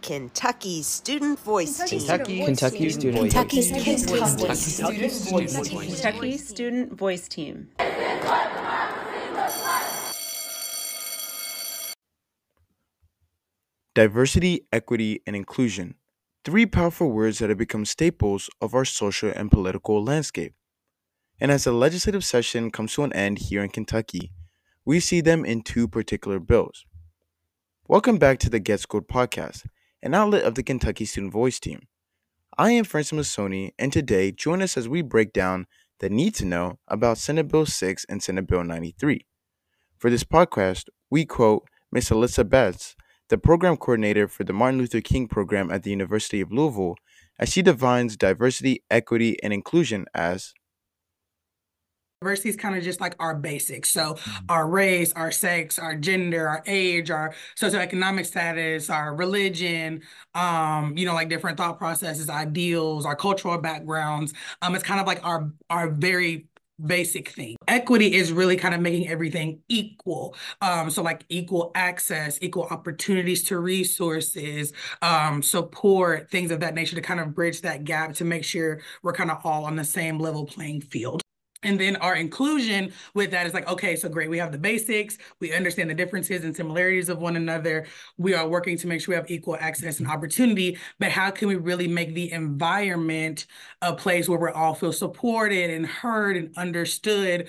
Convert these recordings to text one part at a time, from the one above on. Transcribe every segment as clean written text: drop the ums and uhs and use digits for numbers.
Kentucky Student Voice Team. Kentucky Student Voice Team. Diversity, equity, and inclusion. Three powerful words that have become staples of our social and political landscape. And as the legislative session comes to an end here in Kentucky, we see them in two particular bills. Welcome back to the Get Schooled podcast, an outlet of the Kentucky Student Voice Team. I am Francis Masoni, and today join us as we break down the need to know about Senate Bill 6 and Senate Bill 93. For this podcast, we quote Ms. Alyssa Betts, the program coordinator for the Martin Luther King program at the University of Louisville, as she defines diversity, equity, and inclusion as diversity is kind of just like our basics. So our race, our sex, our gender, our age, our socioeconomic status, our religion, like different thought processes, ideals, our cultural backgrounds. It's kind of like our very basic thing. Equity is really kind of making everything equal. So like equal access, equal opportunities to resources, support, things of that nature to kind of bridge that gap to make sure we're kind of all on the same level playing field. And then our inclusion with that is like, okay, so great. We have the basics. We understand the differences and similarities of one another. We are working to make sure we have equal access and opportunity. But how can we really make the environment a place where we all feel supported and heard and understood?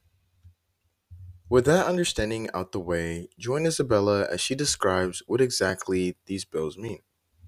With that understanding out the way, join Isabella as she describes what exactly these bills mean.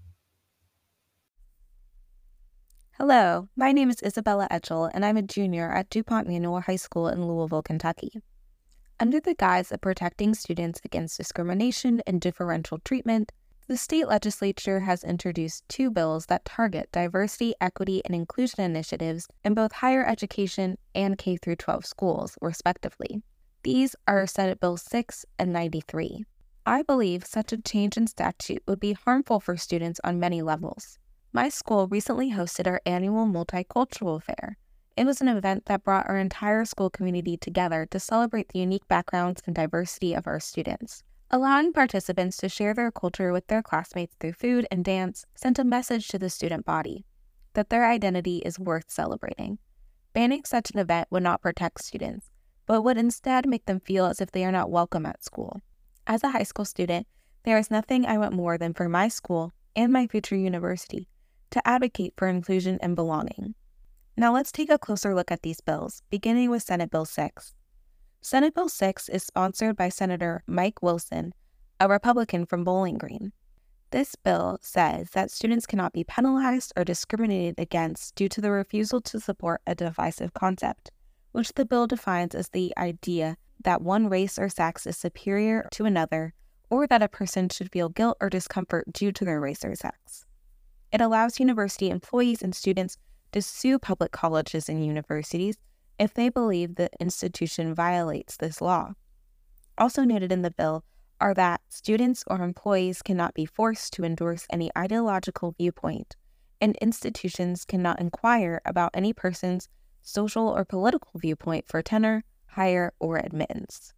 Hello, my name is Isabella Etchell, and I'm a junior at DuPont Manual High School in Louisville, Kentucky. Under the guise of protecting students against discrimination and differential treatment, the state legislature has introduced two bills that target diversity, equity, and inclusion initiatives in both higher education and K-12 schools, respectively. These are Senate Bill 6 and 93. I believe such a change in statute would be harmful for students on many levels. My school recently hosted our annual Multicultural Fair. It was an event that brought our entire school community together to celebrate the unique backgrounds and diversity of our students. Allowing participants to share their culture with their classmates through food and dance sent a message to the student body that their identity is worth celebrating. Banning such an event would not protect students, but would instead make them feel as if they are not welcome at school. As a high school student, there is nothing I want more than for my school and my future university to advocate for inclusion and belonging. Now let's take a closer look at these bills, beginning with Senate Bill 6. Senate Bill 6 is sponsored by Senator Mike Wilson, a Republican from Bowling Green. This bill says that students cannot be penalized or discriminated against due to the refusal to support a divisive concept, which the bill defines as the idea that one race or sex is superior to another, or that a person should feel guilt or discomfort due to their race or sex. It allows university employees and students to sue public colleges and universities if they believe the institution violates this law. Also noted in the bill are that students or employees cannot be forced to endorse any ideological viewpoint, and institutions cannot inquire about any person's social or political viewpoint for tenure, hire, or admittance.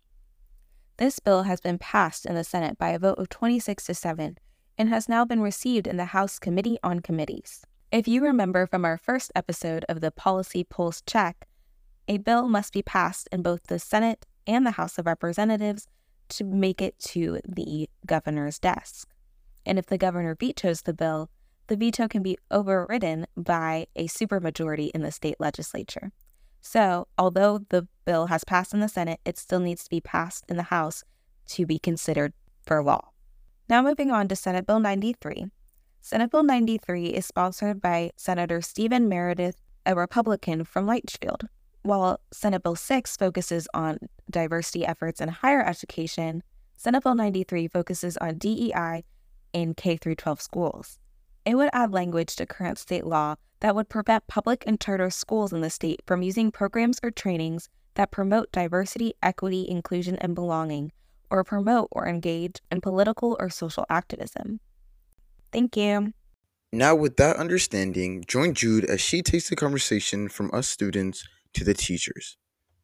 This bill has been passed in the Senate by a vote of 26-7 and has now been received in the House Committee on Committees. If you remember from our first episode of the Policy Pulse Check, a bill must be passed in both the Senate and the House of Representatives to make it to the governor's desk. And if the governor vetoes the bill, the veto can be overridden by a supermajority in the state legislature. So, although the bill has passed in the Senate, it still needs to be passed in the House to be considered for law. Now moving on to Senate Bill 93. Senate Bill 93 is sponsored by Senator Stephen Meredith, a Republican from Litchfield. While Senate Bill 6 focuses on diversity efforts in higher education, Senate Bill 93 focuses on DEI in K-12 schools. It would add language to current state law that would prevent public and charter schools in the state from using programs or trainings that promote diversity, equity, inclusion, and belonging, or promote or engage in political or social activism. Thank you. Now, with that understanding, join Jude as she takes the conversation from us students to the teachers.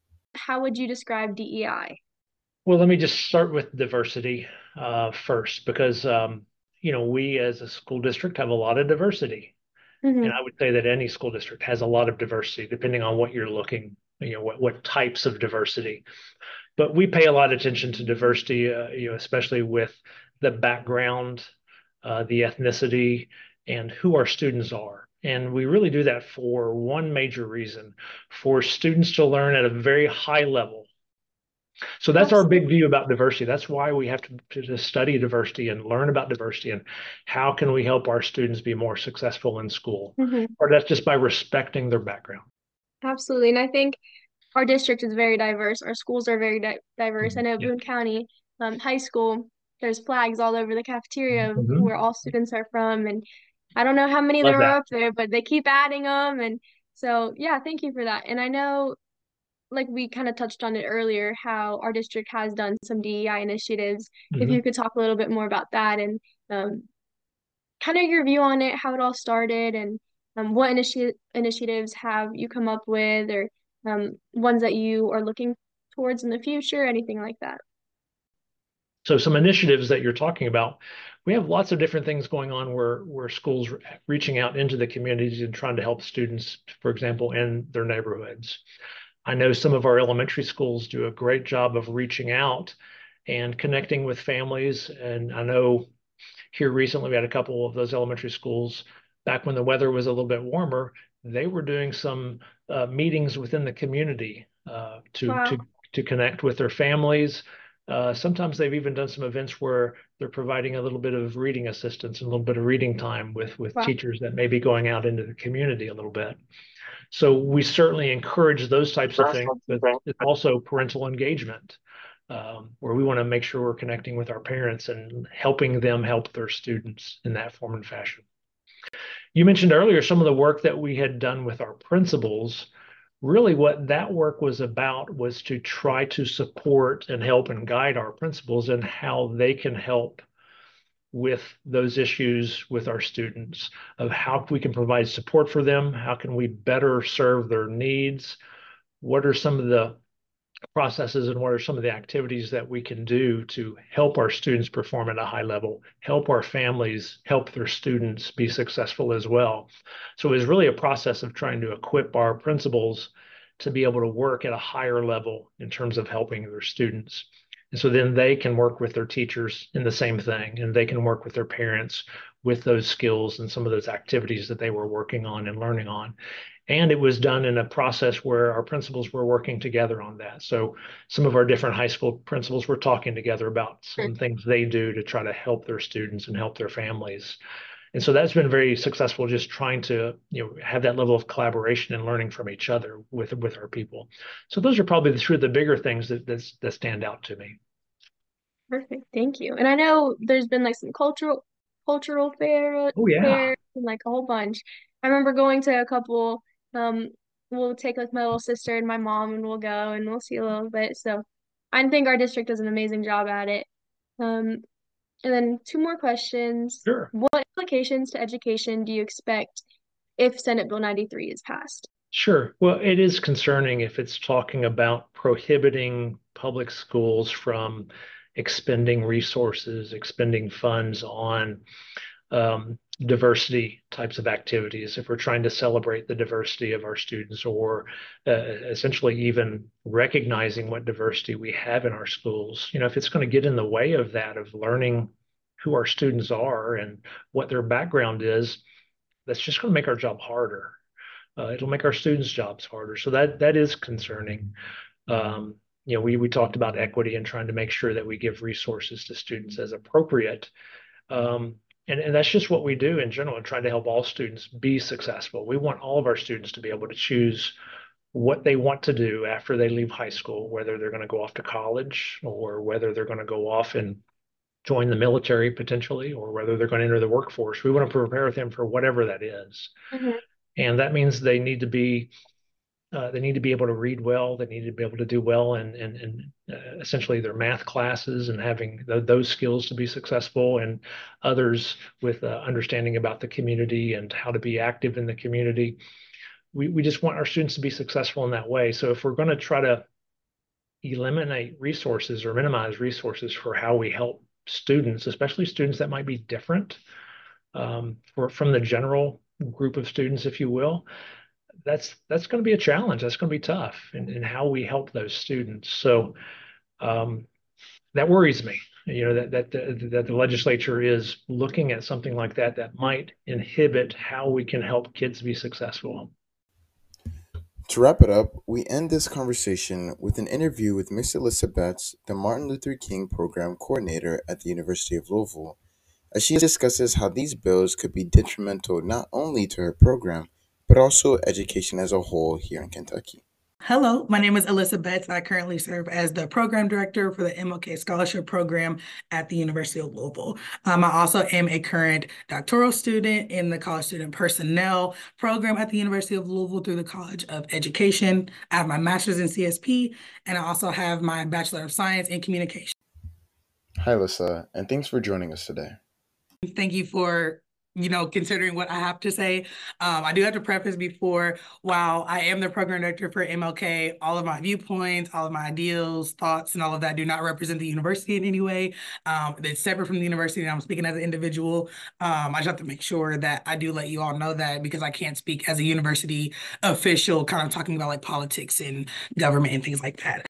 How would you describe DEI? Well, let me just start with diversity first, because we as a school district have a lot of diversity. Mm-hmm. And I would say that any school district has a lot of diversity, depending on what you're looking, what types of diversity. But we pay a lot of attention to diversity, especially with the background, the ethnicity, and who our students are. And we really do that for one major reason, for students to learn at a very high level. So that's our big view about diversity. That's why we have to study diversity and learn about diversity and how can we help our students be more successful in school. Mm-hmm. Or that's just by respecting their background. Absolutely. And I think our district is very diverse. Our schools are very diverse. I know Yeah. Boone County High School, there's flags all over the cafeteria of Mhm. where all students are from. And I don't know how many Love there that. are up there, but they keep adding them. And so, yeah, thank you for that. And I know, like we kind of touched on it earlier, how our district has done some DEI initiatives. If Mhm. you could talk a little bit more about that and kind of your view on it, how it all started, and what initiatives have you come up with, or ones that you are looking towards in the future, anything like that. So some initiatives that you're talking about, we have lots of different things going on where schools are reaching out into the communities and trying to help students, for example, in their neighborhoods. I know some of our elementary schools do a great job of reaching out and connecting with families. And I know here recently we had a couple of those elementary schools back when the weather was a little bit warmer. They were doing some meetings within the community Wow. to connect with their families. Sometimes they've even done some events where they're providing a little bit of reading assistance and a little bit of reading time with Wow. teachers that may be going out into the community a little bit. So we certainly encourage those types of things, but it's also parental engagement, where we want to make sure we're connecting with our parents and helping them help their students in that form and fashion. You mentioned earlier some of the work that we had done with our principals. Really what that work was about was to try to support and help and guide our principals in how they can help with those issues with our students, of how we can provide support for them, how can we better serve their needs, what are some of the processes and what are some of the activities that we can do to help our students perform at a high level, help our families, help their students be successful as well. So it was really a process of trying to equip our principals to be able to work at a higher level in terms of helping their students. And so then they can work with their teachers in the same thing, and they can work with their parents with those skills and some of those activities that they were working on and learning on. And it was done in a process where our principals were working together on that. So some of our different high school principals were talking together about some things they do to try to help their students and help their families. And so that's been very successful, just trying to have that level of collaboration and learning from each other with our people. So those are probably the two of the bigger things that stand out to me. Perfect, thank you. And I know there's been like some cultural fairs and like a whole bunch. I remember going to a couple. We'll take like my little sister and my mom, and we'll go and we'll see a little bit. So I think our district does an amazing job at it. And then two more questions. Sure. What implications to education do you expect if Senate Bill 93 is passed? Sure. Well, it is concerning if it's talking about prohibiting public schools from expending resources, expending funds on diversity types of activities, if we're trying to celebrate the diversity of our students, or essentially even recognizing what diversity we have in our schools. If it's going to get in the way of that, of learning who our students are and what their background is, that's just going to make our job harder. It'll make our students' jobs harder. So that is concerning. We talked about equity and trying to make sure that we give resources to students as appropriate. And that's just what we do in general, and trying to help all students be successful. We want all of our students to be able to choose what they want to do after they leave high school, whether they're going to go off to college or whether they're going to go off and join the military potentially, or whether they're going to enter the workforce. We want to prepare them for whatever that is. Mm-hmm. And that means they need to be able to read well. They need to be able to do well in essentially their math classes, and having those skills to be successful, and others with understanding about the community and how to be active in the community. We just want our students to be successful in that way. So if we're going to try to eliminate resources or minimize resources for how we help students, especially students that might be different from the general group of students, if you will, that's going to be a challenge. That's going to be tough in how we help those students. So that worries me, that the legislature is looking at something like that might inhibit how we can help kids be successful. To wrap it up, we end this conversation with an interview with Ms. Alyssa Betts, the Martin Luther King Program Coordinator at the University of Louisville, as she discusses how these bills could be detrimental not only to her program, but also education as a whole here in Kentucky. Hello, my name is Alyssa Betts. I currently serve as the program director for the MLK Scholarship Program at the University of Louisville. I also am a current doctoral student in the College Student Personnel Program at the University of Louisville through the College of Education. I have my master's in CSP, and I also have my Bachelor of Science in Communication. Hi, Alyssa, and thanks for joining us today. Thank you for considering what I have to say. I do have to preface before, while I am the program director for MLK, all of my viewpoints, all of my ideals, thoughts, and all of that do not represent the university in any way. It's separate from the university, and I'm speaking as an individual. I just have to make sure that I do let you all know that, because I can't speak as a university official, kind of talking about like politics and government and things like that.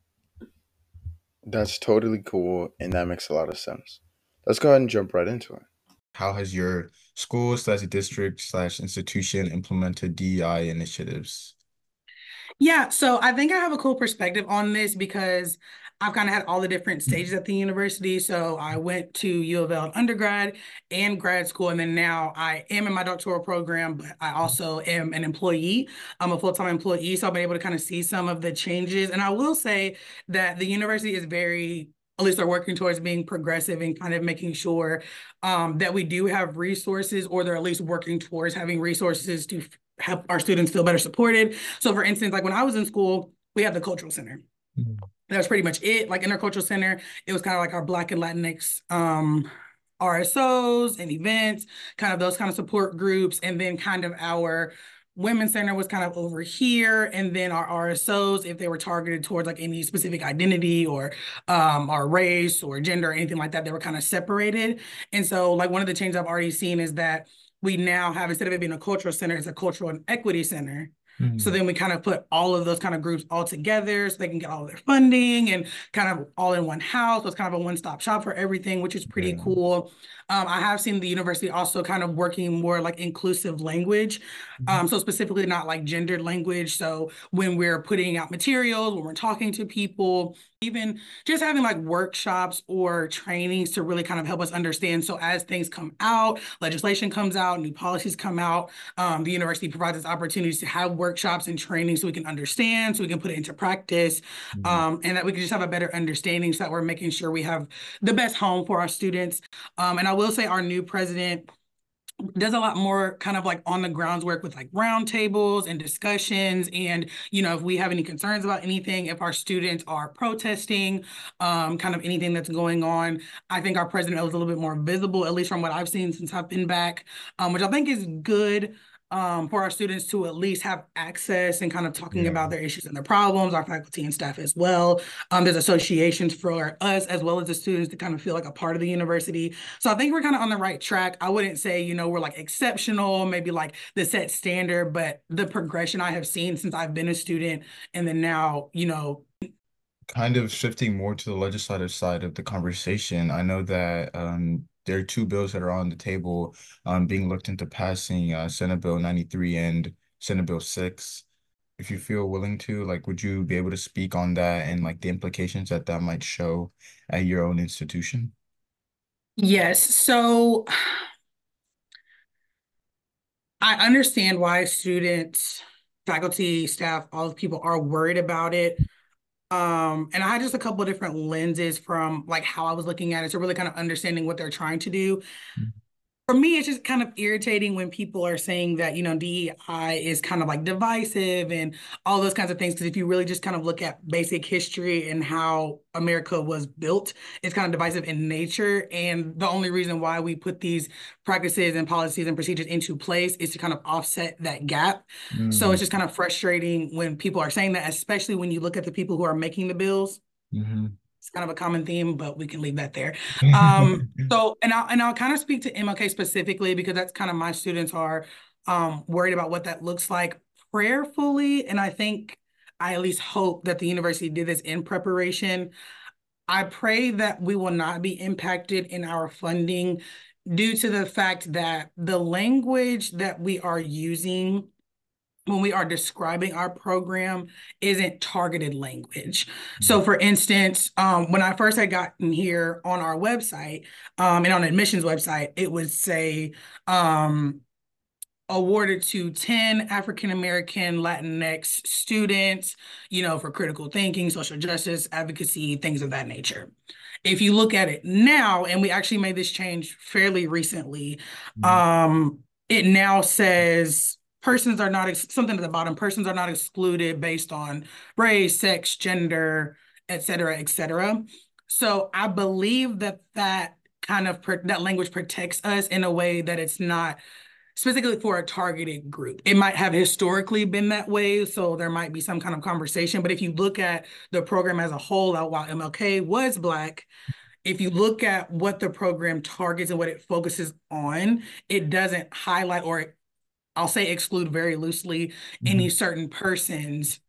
That's totally cool, and that makes a lot of sense. Let's go ahead and jump right into it. How has your school/district/institution implemented DEI initiatives? Yeah, so I think I have a cool perspective on this because I've kind of had all the different stages at the university. So I went to U of L undergrad and grad school, and then now I am in my doctoral program, but I also am an employee. I'm a full-time employee, so I've been able to kind of see some of the changes. And I will say that the university is at least they're working towards being progressive and kind of making sure that we do have resources, or they're at least working towards having resources to help our students feel better supported. So for instance, like when I was in school, we had the cultural center. Mm-hmm. That was pretty much it. Like in our cultural center, it was kind of like our Black and Latinx RSOs and events, kind of those kind of support groups. And then kind of our Women's Center was kind of over here, and then our RSOs, if they were targeted towards like any specific identity or our race or gender or anything like that, they were kind of separated. And so like one of the changes I've already seen is that we now have, instead of it being a cultural center, it's a cultural and equity center. Mm-hmm. So then we kind of put all of those kind of groups all together so they can get all of their funding and kind of all in one house. So it's kind of a one-stop shop for everything, which is pretty cool. I have seen the university also kind of working more like inclusive language. So specifically not like gendered language. So when we're putting out materials, when we're talking to people, even just having like workshops or trainings to really kind of help us understand. So as things come out, legislation comes out, new policies come out, the university provides us opportunities to have workshops and training so we can understand, so we can put it into practice, and that we can just have a better understanding so that we're making sure we have the best home for our students. And I will say our new president does a lot more kind of like on the grounds work with like roundtables and discussions. And, if we have any concerns about anything, if our students are protesting, kind of anything that's going on, I think our president is a little bit more visible, at least from what I've seen since I've been back, which I think is good. For our students to at least have access and kind of talking about their issues and their problems, our faculty and staff as well. There's associations for us as well as the students to kind of feel like a part of the university. So I think we're kind of on the right track. I wouldn't say, we're like exceptional, maybe like the set standard, but the progression I have seen since I've been a student and then now, Kind of shifting more to the legislative side of the conversation, I know that there are two bills that are on the table being looked into passing, Senate Bill 93 and Senate Bill 6. If you feel willing to, would you be able to speak on that and the implications that might show at your own institution? Yes. So I understand why students, faculty, staff, all the people are worried about it. And I had just a couple of different lenses from like how I was looking at it, so really kind of understanding what they're trying to do. For me, it's just kind of irritating when people are saying that, DEI is kind of like divisive and all those kinds of things. Because if you really just kind of look at basic history and how America was built, it's kind of divisive in nature. And the only reason why we put these practices and policies and procedures into place is to kind of offset that gap. So it's just kind of frustrating when people are saying that, especially when you look at the people who are making the bills. It's kind of a common theme, but we can leave that there. And I'll kind of speak to MLK specifically because that's kind of my students are worried about what that looks like prayerfully. And I think I at least hope that the university did this in preparation. I pray that we will not be impacted in our funding due to the fact that the language that we are using when we are describing our program isn't targeted language. So for instance, when I first had gotten here on our website, and on admissions website, it would say, awarded to 10 African-American Latinx students, for critical thinking, social justice, advocacy, things of that nature. If you look at it now, and we actually made this change fairly recently, it now says persons are not, something at the bottom, persons are not excluded based on race, sex, gender, et cetera, et cetera. So I believe that kind of, that language protects us in a way that it's not specifically for a targeted group. It might have historically been that way, so there might be some kind of conversation. But if you look at the program as a whole, while MLK was Black, if you look at what the program targets and what it focuses on, it doesn't highlight, or I'll say exclude very loosely, any certain persons.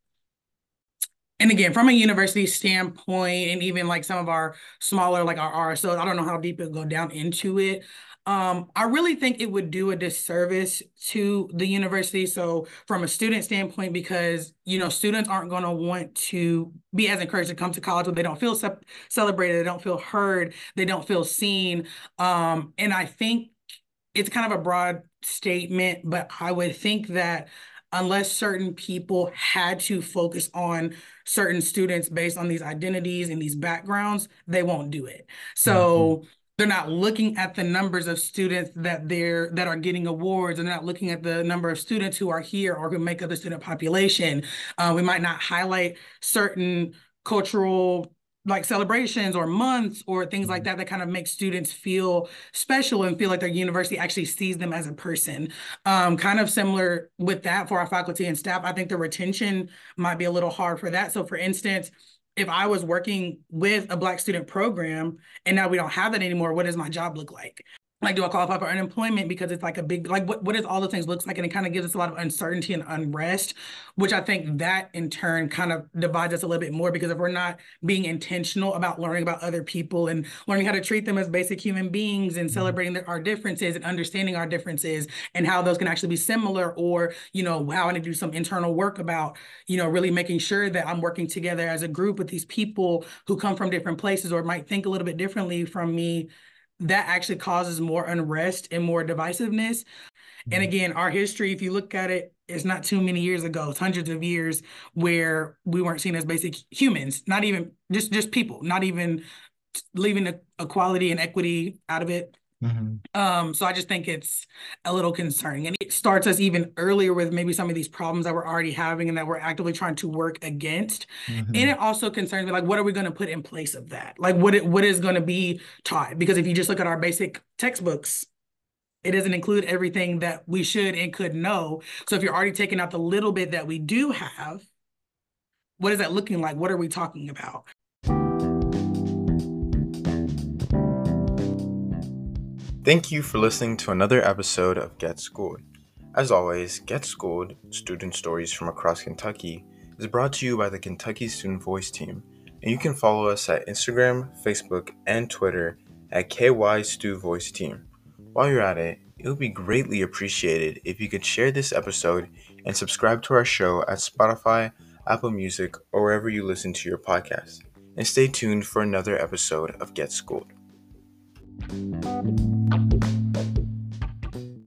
And again, from a university standpoint, and even like some of our smaller, like our RSOs, I don't know how deep it'll go down into it. I really think it would do a disservice to the university. So from a student standpoint, because, students aren't going to want to be as encouraged to come to college when they don't feel celebrated, they don't feel heard, they don't feel seen. And I think it's kind of a broad statement, but I would think that unless certain people had to focus on certain students based on these identities and these backgrounds, they won't do it. So they're not looking at the numbers of students that are getting awards, and they're not looking at the number of students who are here or who make up the student population. We might not highlight certain cultural celebrations or months or things like that kind of make students feel special and feel like their university actually sees them as a person. Kind of similar with that for our faculty and staff. I think the retention might be a little hard for that. So for instance, if I was working with a Black student program and now we don't have that anymore, what does my job look like? Do I qualify for unemployment? Because it's a big, what does all the things look like? And it kind of gives us a lot of uncertainty and unrest, which I think that in turn kind of divides us a little bit more, because if we're not being intentional about learning about other people and learning how to treat them as basic human beings and celebrating our differences and understanding our differences and how those can actually be similar, or, how I need to do some internal work about, really making sure that I'm working together as a group with these people who come from different places or might think a little bit differently from me, that actually causes more unrest and more divisiveness. And again, our history, if you look at it, it's not too many years ago. It's hundreds of years where we weren't seen as basic humans, not even just people, not even leaving the equality and equity out of it. So I just think it's a little concerning, and it starts us even earlier with maybe some of these problems that we're already having and that we're actively trying to work against. And it also concerns me, what are we going to put in place of that? What is going to be taught? Because if you just look at our basic textbooks, it doesn't include everything that we should and could know. So if you're already taking out the little bit that we do have, what is that looking like? What are we talking about? Thank you for listening to another episode of Get Schooled. As always, Get Schooled, Student Stories from Across Kentucky, is brought to you by the Kentucky Student Voice Team, and you can follow us at Instagram, Facebook, and Twitter at KYStuVoiceTeam. While you're at it, it would be greatly appreciated if you could share this episode and subscribe to our show at Spotify, Apple Music, or wherever you listen to your podcast. And stay tuned for another episode of Get Schooled.